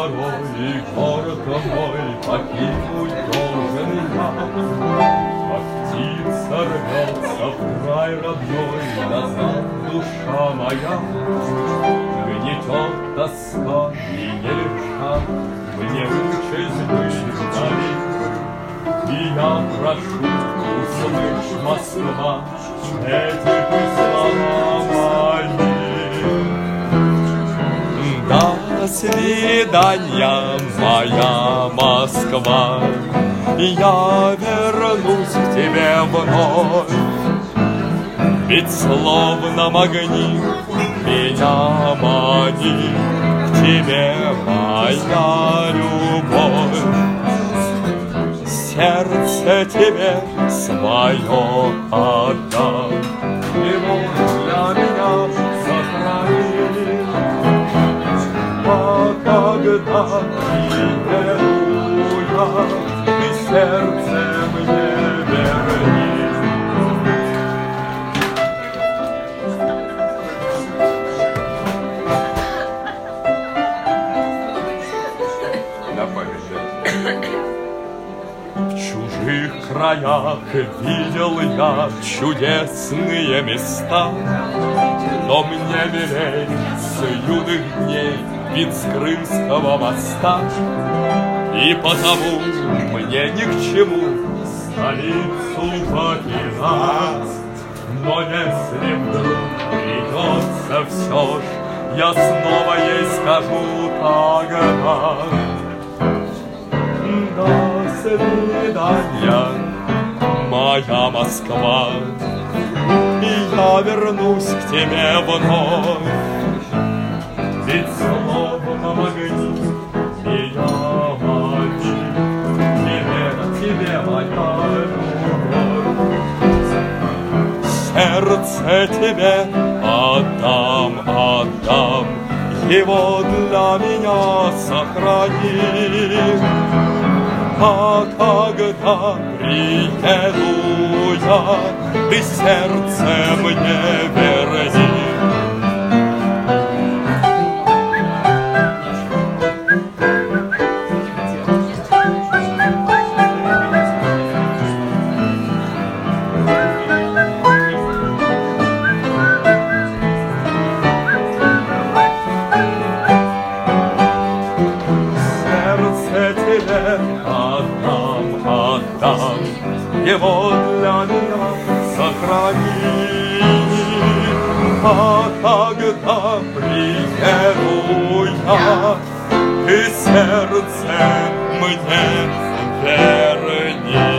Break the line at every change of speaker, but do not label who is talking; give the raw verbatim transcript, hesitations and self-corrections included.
порой город мой покинуть должен я. Как птица рвется в край родной, назад душа моя. Гнетет тоска и не лишат мне вычесть быть вдали. И я прошу, услышь, Москва, эти слова мои. До свидания, моя Москва, я вернусь к тебе вновь. Ведь словно магнит меня манит к тебе моя любовь. Сердце тебе свое отдам, его для меня сохрани. А когда приеду я, ты сердце мне верни. На память. В чужих краях видел я чудесные места, но мне милей с юных дней вид с Крымского моста. И потому мне ни к чему столицу покидать. Но если вдруг придется все ж, я снова ей скажу тогда. До свидания, моя Москва, и я вернусь к тебе вновь. Ведь словно магнит меня манит тебе, тебе моя любовь. Сердце тебе отдам, отдам, его для меня сохрани. А когда приеду я, ты сердце мне верни. Его для меня сохрани. А когда приеду я, ты сердце мне верни.